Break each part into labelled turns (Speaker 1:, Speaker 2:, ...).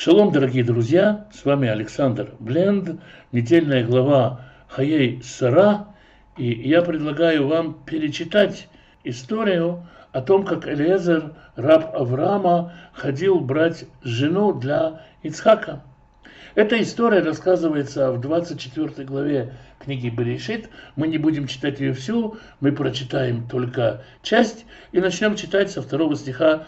Speaker 1: Шалом, дорогие друзья, с вами Александр Бленд, недельная глава Хаей Сара, и я предлагаю вам перечитать историю о том, как Элиэзер, раб Авраама, ходил брать жену для Ицхака. Эта история рассказывается в 24 главе книги Берешит. Мы не будем читать ее всю, мы прочитаем только часть и начнем читать со 2 стиха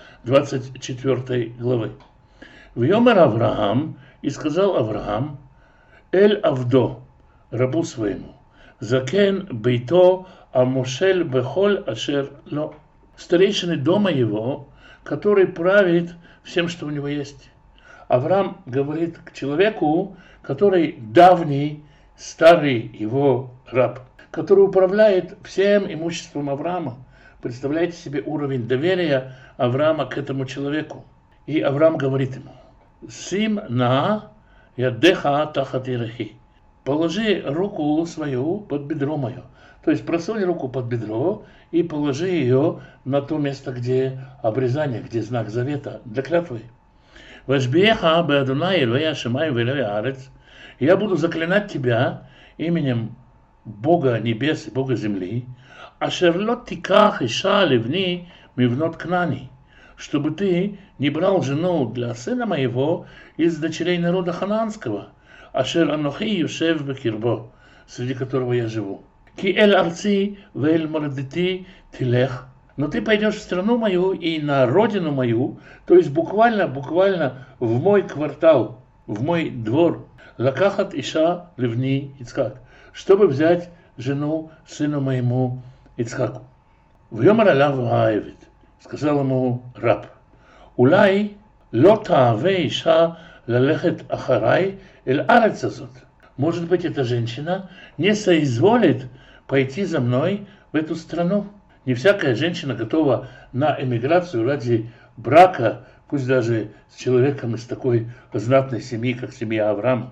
Speaker 1: 24 главы. «Вьомер Авраам, и сказал Авраам, Эль Авдо, рабу своему, закен бейто амошель бехоль ашер ло, старейшины дома его, который правит всем, что у него есть». Авраам говорит к человеку, который давний, старый его раб, который управляет всем имуществом Авраама. Представляете себе уровень доверия Авраама к этому человеку. И Авраам говорит ему: «Сим на ядеха тахат ирахи». Положи руку свою под бедро мое. То есть просунь руку под бедро и положи ее на то место, где обрезание, где знак завета для клятвы. «Вашбиеха беадунай элоя шамай велоя арец». Я буду заклинать тебя именем Бога небес и Бога земли. «Ашерлот тиках иша ливни мивнот кнани». Чтобы ты не брал жену для сына моего из дочерей народа ханаанского, ашер анохи юшев бекирбо, среди которого я живу. Ки эль арци вэль молодити тилех. Но ты пойдешь в страну мою и на родину мою, то есть буквально в мой квартал, в мой двор, лакахат иша ливни Ицхак, чтобы взять жену сыну моему Ицхаку. Вьомар алав хаевит. Сказал ему раб: «Улай лота вейша лалехет ахарай эль арец азот». Может быть, эта женщина не соизволит пойти за мной в эту страну. Не всякая женщина готова на эмиграцию ради брака, пусть даже с человеком из такой знатной семьи, как семья Авраама.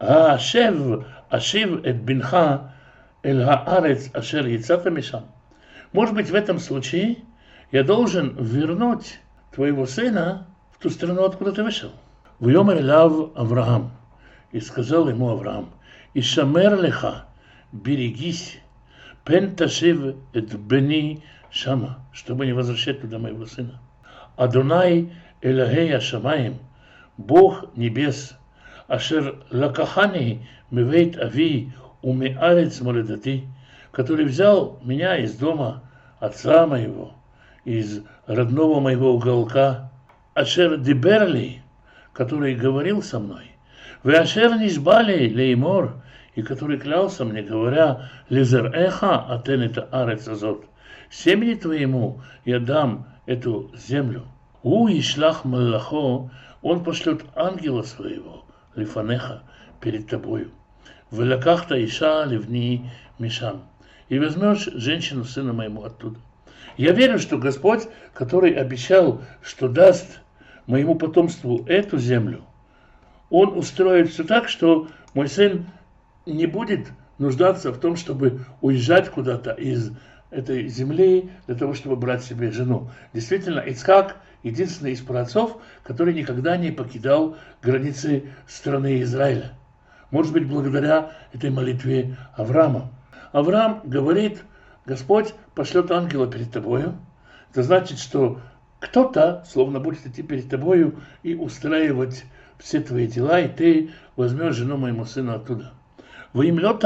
Speaker 1: Ашив эт бинха эль хаарец ашер яцата мишам. Может быть, в этом случае я должен вернуть твоего сына в ту страну, откуда ты вышел. «Вьомер лав Авраам». И сказал ему Авраам: «Ишамер леха, берегись, пен ташив эт бени шама», чтобы не возвращать туда моего сына. «Адонай элахей ашамаим», Бог небес, ашер лакахани мивейт ави умеарец молодати, который взял меня из дома отца моего, из родного моего уголка, ашер диберли, который говорил со мной, вы ашер нишбали леймор, и который клялся мне, говоря: лизер эха атен это арец азот, семени твоему я дам эту землю. У ишлах маллахо, он пошлет ангела своего, лифанеха, перед тобою. Велакахта иша ливни мишам, и возьмешь женщину сына моему оттуда. Я верю, что Господь, который обещал, что даст моему потомству эту землю, Он устроит все так, что мой сын не будет нуждаться в том, чтобы уезжать куда-то из этой земли для того, чтобы брать себе жену. Действительно, Ицхак единственный из праотцов, который никогда не покидал границы страны Израиля. Может быть, благодаря этой молитве Авраама. Авраам говорит: Господь пошлет ангела перед тобою. Это значит, что кто-то словно будет идти перед тобою и устраивать все твои дела, и ты возьмешь жену моему сыну оттуда. А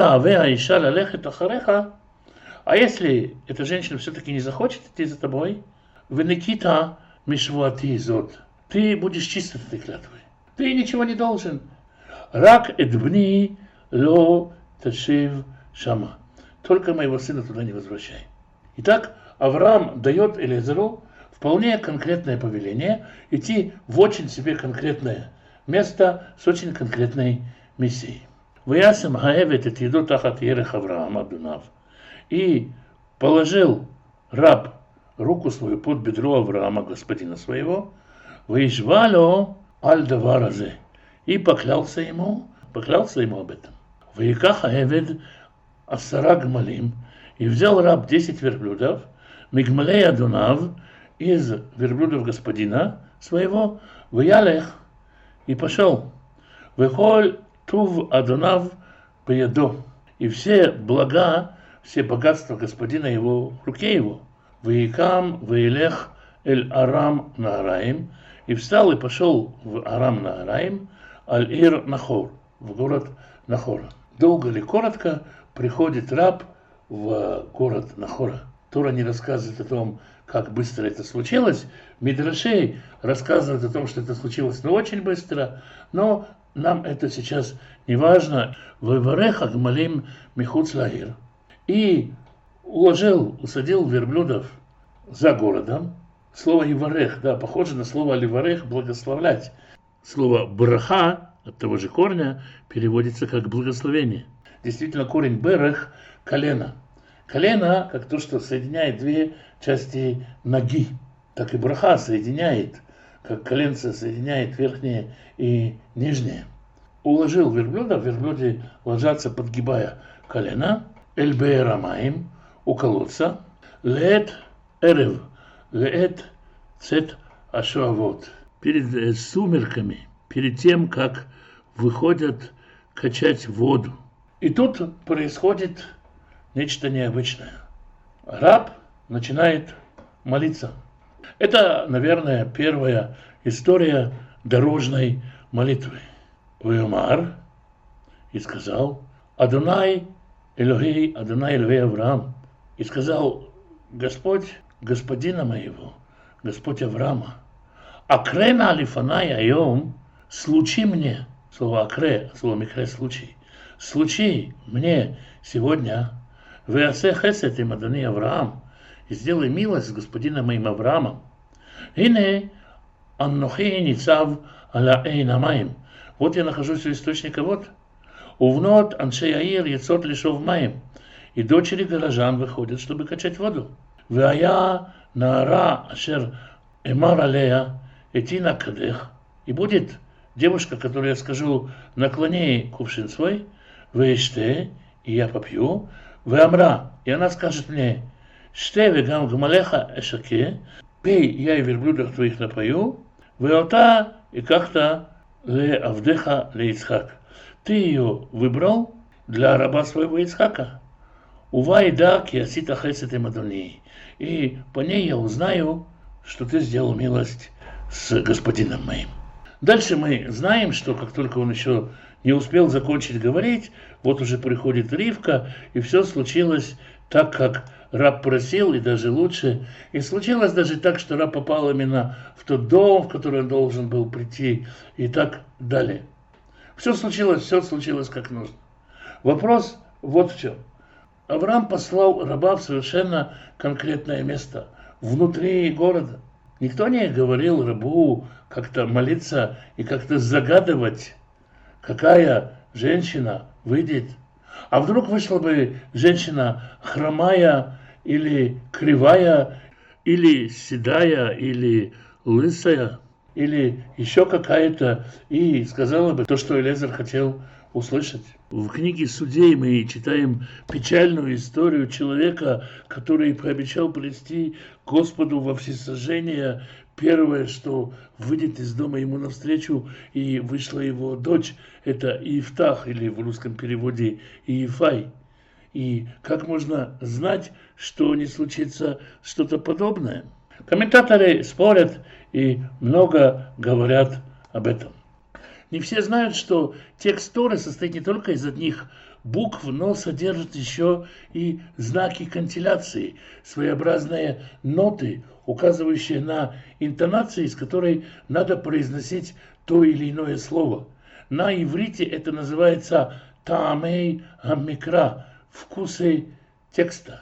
Speaker 1: если эта женщина все-таки не захочет идти за тобой, венекита мишвуати зот, ты будешь чист от этой клятвы. Ты ничего не должен. Рак эдбни ло ташив шама. Только моего сына туда не возвращай. Итак, Авраам дает Элиэзеру вполне конкретное повеление идти в очень себе конкретное место с очень конкретной миссией. «Ваясем хаэвет эт еду тахат ерех Авраам адунав». И положил раб руку свою под бедро Авраама, господина своего, «Ваишвало аль даваразе», и поклялся ему об этом. «Ваиках хаэвет Асара гмалим», и взял раб 10 верблюдов, мигмалей адунав, из верблюдов господина своего, ваялех, и пошел. Вехоль тув Адонав поеду. И все блага, все богатства господина его в руке его. Ваикам ваилех эль Арам Наараим. И встал и пошел в Арам Наараим, Аль-Ир Нахор, в город Нахора. Долго или коротко приходит раб в город Нахора. Тора не рассказывает о том, как быстро это случилось. Мидрашей рассказывает о том, что это случилось не очень быстро, но нам это сейчас не важно. Веварех агмалим михуц лагир. И усадил верблюдов за городом. Слово «иварех», да, похоже на слово «ливарех» – благословлять. Слово «браха» от того же корня переводится как «благословение». Действительно, корень «берех» – колено. Колено, как то, что соединяет две части ноги, так и браха соединяет, как коленце соединяет верхнее и нижнее. Уложил верблюдов, верблюды ложатся, подгибая колено, эль-беэрамаим, у колодца, леэт эрев, леэт цет ашуавот, перед сумерками, перед тем, как выходят качать воду. И тут происходит нечто необычное. Раб начинает молиться. Это, наверное, первая история дорожной молитвы. Веомар, и сказал, Адонай Элохей Авраам, и сказал, Господь, господина моего, Господь Авраама, Акрена алифанай айом, случи мне, слово акре, слово микре, случай, случи мне сегодня, веасе хесед им Адони Авраам, и сделай милость с господином моим Авраамом. Ине аннохи ницав аля эйнамаим. Вот я нахожусь у источника вод. Увнот аншей аир яцот лишов маим. И дочери горожан выходят, чтобы качать воду. Вая наара ашер эмар алея этина кадех. И будет девушка, которой я скажу, наклони кувшин свой, веште, и я попью, веамра, и она скажет мне, ште вегам гмалеха эшаке, пей, я и верблюдов твоих напою, веота, и как-то ле авдеха ле Ицхак. Ты ее выбрал для раба своего Ицхака. Увай да киасита хесет им Адони. И по ней я узнаю, что ты сделал милость с господином моим. Дальше мы знаем, что как только он еще не успел закончить говорить, вот уже приходит Ривка, и все случилось так, как раб просил, и даже лучше. И случилось даже так, что раб попал именно в тот дом, в который он должен был прийти, и так далее. Все случилось как нужно. Вопрос вот в чем. Авраам послал раба в совершенно конкретное место, внутри города. Никто не говорил рабу как-то молиться и как-то загадывать, какая женщина выйдет. А вдруг вышла бы женщина хромая или кривая, или седая, или лысая, или еще какая-то, и сказала бы то, что Элиэзер хотел услышать. В книге Судей мы читаем печальную историю человека, который пообещал прийти Господу во всесожжение. Первое, что выйдет из дома ему навстречу, и вышла его дочь, это Иифтах, или в русском переводе Иефай. И как можно знать, что не случится что-то подобное? Комментаторы спорят и много говорят об этом. Не все знают, что текст Торы состоит не только из одних букв, но содержит еще и знаки кантиляции, своеобразные ноты, указывающие на интонации, с которой надо произносить то или иное слово. На иврите это называется таамей гаммикра, вкусы текста.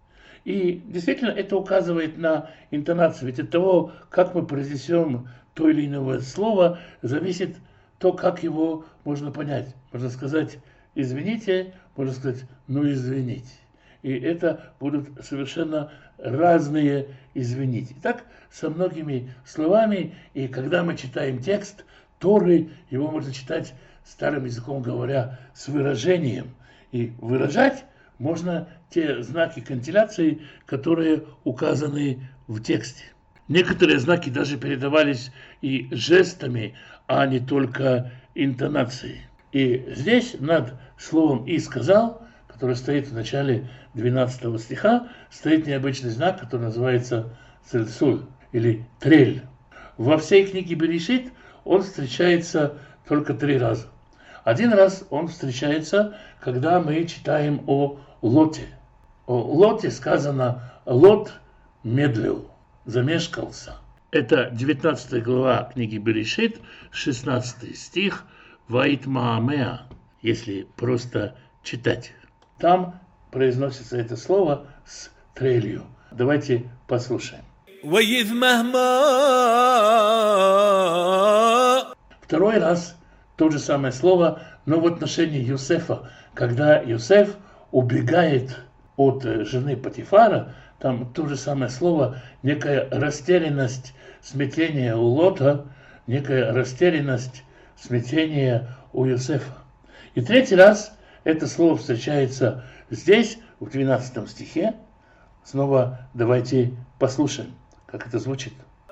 Speaker 1: И действительно это указывает на интонацию. Ведь от того, как мы произнесем то или иное слово, зависит то, как его можно понять. Можно сказать «извините», можно сказать «ну извините». И это будут совершенно разные «извините». Так со многими словами. И когда мы читаем текст Торы, его можно читать, старым языком говоря, с выражением. И выражать можно те знаки кантиляции, которые указаны в тексте. Некоторые знаки даже передавались и жестами, а не только интонацией. И здесь над словом «и сказал», который стоит в начале 12 стиха, стоит необычный знак, который называется цельсуль или трель. Во всей книге Берешит он встречается только 3 раза. Один раз он встречается, когда мы читаем о Лоте. О Лоте сказано «Лот медлил, замешкался». Это 19 глава книги Берешит, 16 стих, «Ваитмаамеа», если просто читать. Там произносится это слово с трелью. Давайте послушаем. Второй раз то же самое слово, но в отношении Йосефа. Когда Йосеф убегает от жены Потифара, там то же самое слово, некая растерянность, смятение у Лота, некая растерянность, смятение у Йосефа. И третий раз это слово встречается здесь, в 12 стихе. Снова давайте послушаем, как это звучит.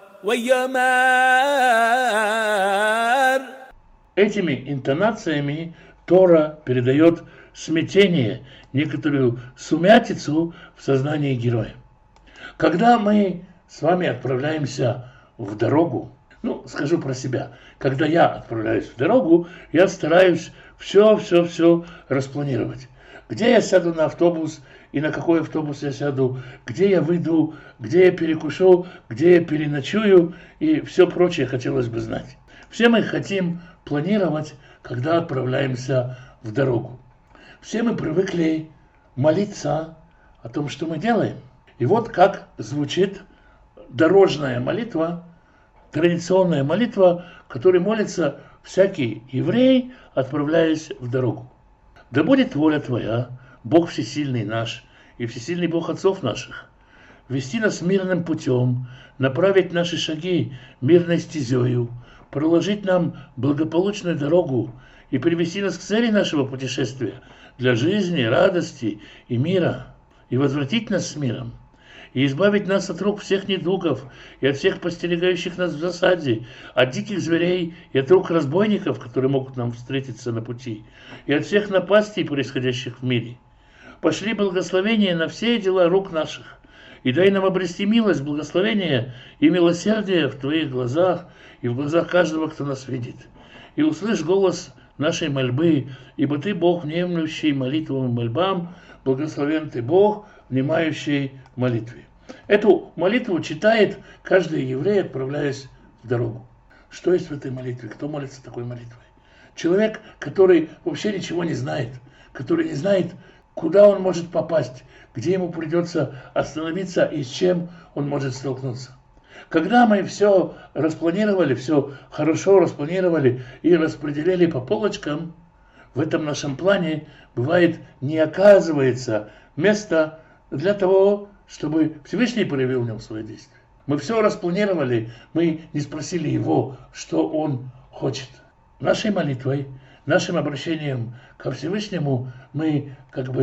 Speaker 1: Этими интонациями Тора передает смятение, некоторую сумятицу в сознании героя. Когда мы с вами отправляемся в дорогу, скажу про себя, когда я отправляюсь в дорогу, я стараюсь все распланировать. Где я сяду на автобус и на какой автобус я сяду, где я выйду, где я перекушу, где я переночую и все прочее хотелось бы знать. Все мы хотим планировать, когда отправляемся в дорогу. Все мы привыкли молиться о том, что мы делаем. И вот как звучит дорожная молитва, традиционная молитва, которой молится всякий еврей, отправляясь в дорогу. Да будет воля Твоя, Бог всесильный наш и всесильный Бог отцов наших, вести нас мирным путем, направить наши шаги мирной стезею, проложить нам благополучную дорогу и привести нас к цели нашего путешествия для жизни, радости и мира, и возвратить нас с миром, и избавить нас от рук всех недугов и от всех постерегающих нас в засаде, от диких зверей и от рук разбойников, которые могут нам встретиться на пути, и от всех напастей, происходящих в мире. Пошли благословения на все дела рук наших, и дай нам обрести милость, благословение и милосердие в Твоих глазах и в глазах каждого, кто нас видит. И услышь голос нашей мольбы, ибо Ты Бог, внемлющий молитвам и мольбам, благословен Ты Бог, внимающий молитве. Эту молитву читает каждый еврей, отправляясь в дорогу. Что есть в этой молитве? Кто молится такой молитвой? Человек, который вообще ничего не знает, который не знает, куда он может попасть, где ему придется остановиться и с чем он может столкнуться. Когда мы все распланировали, все хорошо распланировали и распределили по полочкам, в этом нашем плане бывает не оказывается места для того, чтобы Всевышний проявил в нем свое действие. Мы все распланировали, мы не спросили его, что он хочет. Нашей молитвой, нашим обращением ко Всевышнему мы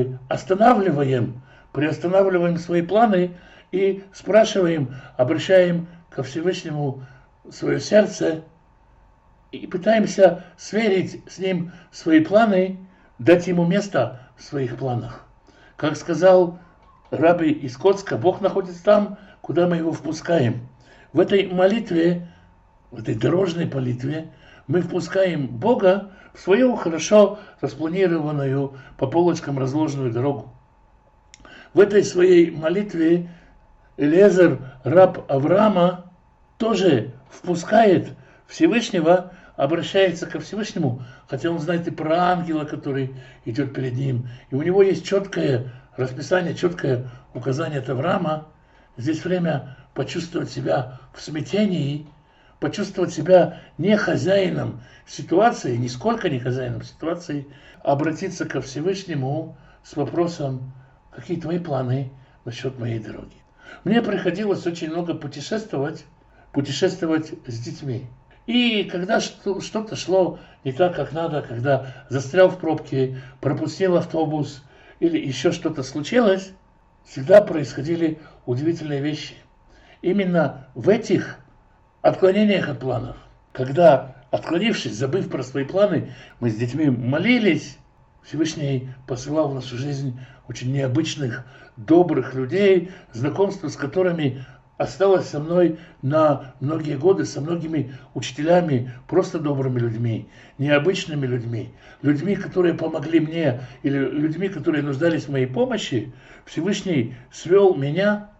Speaker 1: приостанавливаем свои планы и спрашиваем, обращаем ко Всевышнему свое сердце и пытаемся сверить с ним свои планы, дать ему место в своих планах. Как сказал Раби из Коцка, Бог находится там, куда мы его впускаем. В этой молитве, в этой дорожной молитве, мы впускаем Бога в свою хорошо распланированную, по полочкам разложенную дорогу. В этой своей молитве Элиэзер, раб Авраама, тоже впускает Всевышнего, обращается ко Всевышнему, хотя он знает и про ангела, который идет перед ним. И у него есть четкое расписание, четкое указание от Авраама. Здесь время почувствовать себя в смятении, почувствовать себя не хозяином ситуации, нисколько не хозяином ситуации, а обратиться ко Всевышнему с вопросом, какие твои планы насчет моей дороги. Мне приходилось очень много путешествовать с детьми. И когда что-то шло не так, как надо, когда застрял в пробке, пропустил автобус или еще что-то случилось, всегда происходили удивительные вещи. Именно в этих отклонениях от планов, когда отклонившись, забыв про свои планы, мы с детьми молились. Всевышний посылал в нашу жизнь очень необычных, добрых людей, знакомство с которыми осталось со мной на многие годы, со многими учителями, просто добрыми людьми, необычными людьми, людьми, которые помогли мне, или людьми, которые нуждались в моей помощи. Всевышний свел меня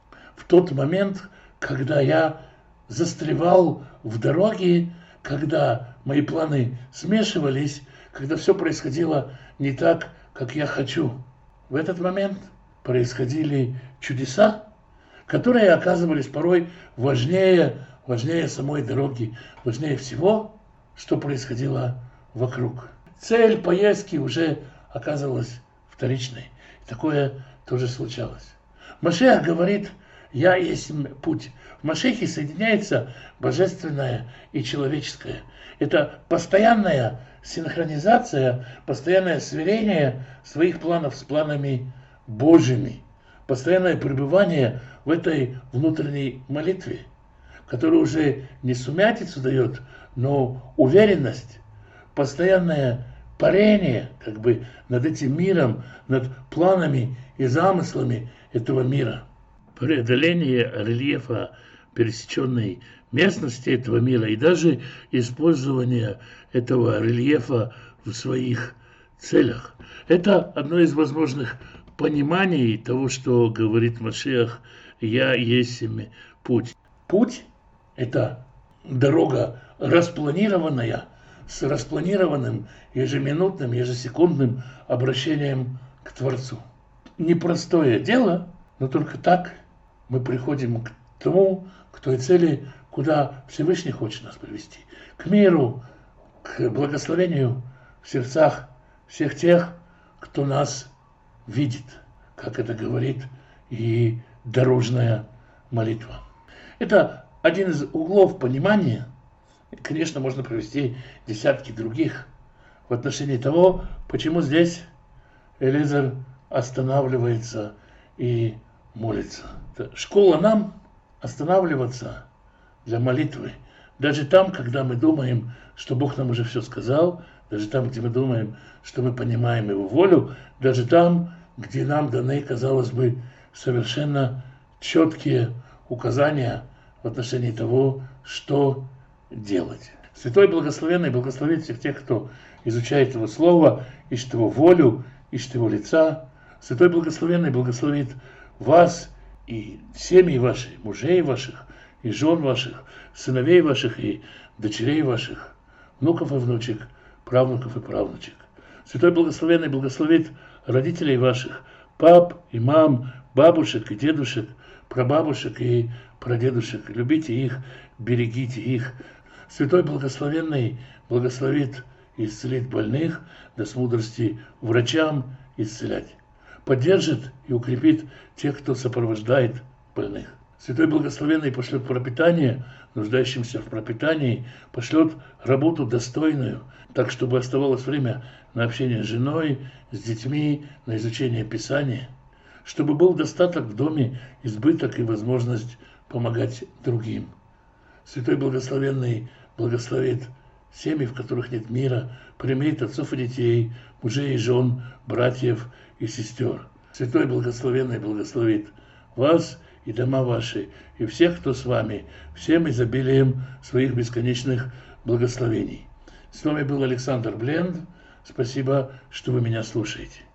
Speaker 1: в тот момент, когда я застревал в дороге, когда мои планы смешивались, когда все происходило не так, как я хочу. В этот момент происходили чудеса, которые оказывались порой важнее самой дороги, важнее всего, что происходило вокруг. Цель поездки уже оказывалась вторичной. И такое тоже случалось. Машиах говорит: «Я есть путь». В Машиахе соединяется божественное и человеческое. Это постоянная синхронизация, постоянное сверение своих планов с планами Божьими, постоянное пребывание в этой внутренней молитве, которая уже не сумятицу дает, но уверенность, постоянное парение как бы над этим миром, над планами и замыслами этого мира. Преодоление рельефа пересеченной местности этого мира и даже использование этого рельефа в своих целях. Это одно из возможных пониманий того, что говорит Машиах: «Я есть путь». Путь – это дорога распланированная, с распланированным ежеминутным, ежесекундным обращением к Творцу. Непростое дело, но только так мы приходим к тому, к той цели, куда Всевышний хочет нас привести. К миру, к благословению в сердцах всех тех, кто нас видит, как это говорит и дорожная молитва. Это один из углов понимания. Конечно, можно провести десятки других в отношении того, почему здесь Элиэзер останавливается и молится. Школа нам останавливаться для молитвы. Даже там, когда мы думаем, что Бог нам уже все сказал, даже там, где мы думаем, что мы понимаем Его волю, даже там, где нам даны, казалось бы, совершенно четкие указания в отношении того, что делать. Святой Благословенный благословит всех тех, кто изучает Его Слово, ищет Его волю, ищет Его лица. Святой Благословенный благословит вас и семьи ваши, мужей ваших, и жен ваших, сыновей ваших и дочерей ваших, внуков и внучек, правнуков и правнучек. Святой Благословенный благословит родителей ваших, пап и мам, бабушек и дедушек, прабабушек и прадедушек. Любите их, берегите их. Святой Благословенный благословит и исцелит больных, даст мудрости врачам исцелять. Поддержит и укрепит тех, кто сопровождает больных. Святой Благословенный пошлет пропитание нуждающимся в пропитании, пошлет работу достойную, так, чтобы оставалось время на общение с женой, с детьми, на изучение Писания, чтобы был достаток в доме, избыток и возможность помогать другим. Святой Благословенный благословит семьи, в которых нет мира, примирит отцов и детей, мужей и жен, братьев и сестер. Святой Благословенный благословит вас и дома ваши, и всех, кто с вами, всем изобилием своих бесконечных благословений. С вами был Александр Бленд. Спасибо, что вы меня слушаете.